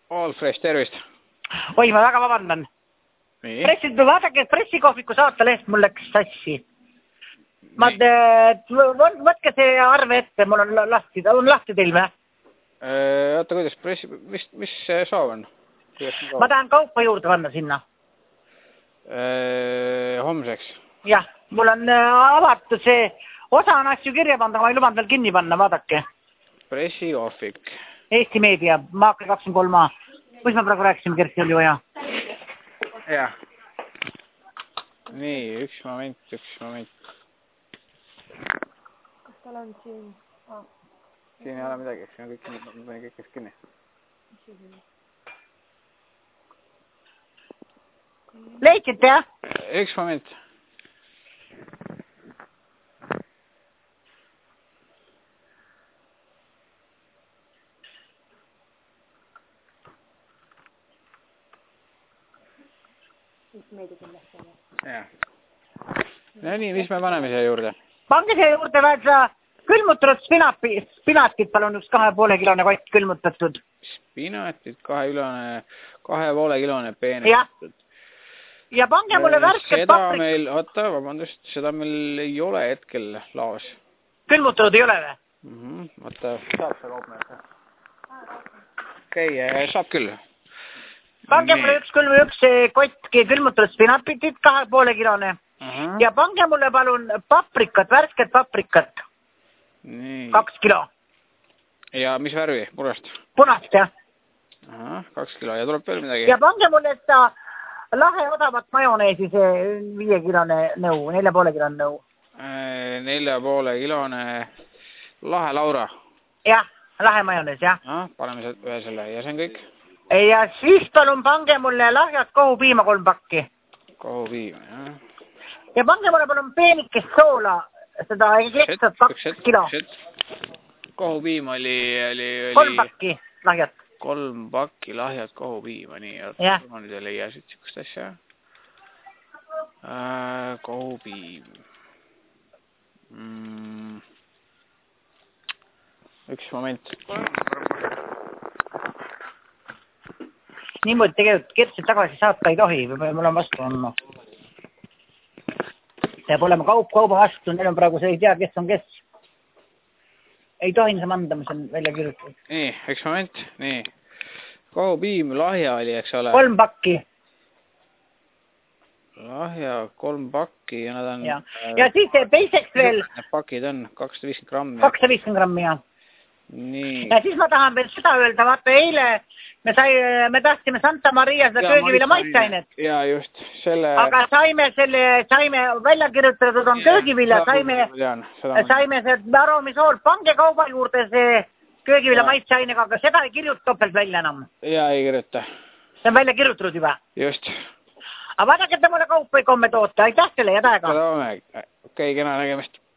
All fresh, tervist. Oi, ma väga vabandan. Vaadake, pressikohviku saateleht mul läks sassi. Võtke see arve ette, mul on lahti teil või? Oota, kuidas mis soov on? Ma tahan kaupa juurde panna sinna. Homseks? Jah, mul on avatud see, osa on asju kirja panda, ma ei lubanud veel kinni panna, vaadake. Pressikohvik. Eesti Meedia, Maakri 23A. Kus ma praegu rääkisime, Kersti oli vaja? Jah. Nii, üks moment. Kas tal on siin? Siin ei ole midagi, siin on kõik kinni. Leidsite, jah? Üks moment. Jah. No nii, mis me paneme siia juurde? Pange siia juurde veel külmutatud spinatit, palun üks 2,5 kilone kott külmutatud. Spinatit 2,5 kilone peenestatud. Ja pange mulle värsked paprik. Vabandust, seda meil ei ole hetkel laos. Külmutatud ei ole või? Saab see kaupmees. Okei, saab küll. Pange mulle üks kott külmutatud spinatit 2,5 kilone. Ja pange mulle palun paprikat, värsket paprikat. 2 kilo. Ja mis värvi? Punast? Punast, jah. 2 kilo. Ja tuleb veel midagi? Ja pange mulle seda lahe odavat majoneesi, see 5 kilone nõu, 4,5 kilone nõu. 4,5 kilone lahe Laura. Jah, lahe majonees, jah. Paneme ühe selle ja see on kõik? Ja siis palun pange mulle lahjat kohupiima 3 pakki. Kohupiima, jah. Ja pange mulle palun peenikest soola, seda ekstat 2 kilo. Kohupiima oli... 3 pakki lahjat. 3 pakki lahjat kohupiima, nii. Ma nüüd ei leia siit sihukest asja. Kohupiim. Üks moment. Niimoodi tegelikult Kertsi tagasi saata ei tohi, mul on vastu andma. Peab olema kauba vastu, neil on praegu see ei tea, kes on kes. Ei tohi niisama anda, mis on välja kirjutatud. Nii, üks moment, nii. Kohupiim, lahja oli, eks ole? 3 pakki. Lahja, 3 pakki ja nad on... Ja siis teiseks veel... Need pakid on 250 grammi. 250 grammi, jah. Nii. Ja siis ma tahan veel seda öelda, vaata eile me tahtsime Santa Maria seda köögivilla maitsainet. Ja just, selle... Aga saime välja kirjutatud on köögivilla, saime see aromisool, pange kauba juurde see köögivilla maitsainega, aga seda ei kirjuta topelt välja enam. Ja ei kirjuta. See on välja kirjutatud juba. Just. Aga vaadake, et te mulle kaupa ei komme toote, aitäh teile ja tähega. Okei, kena nägemist.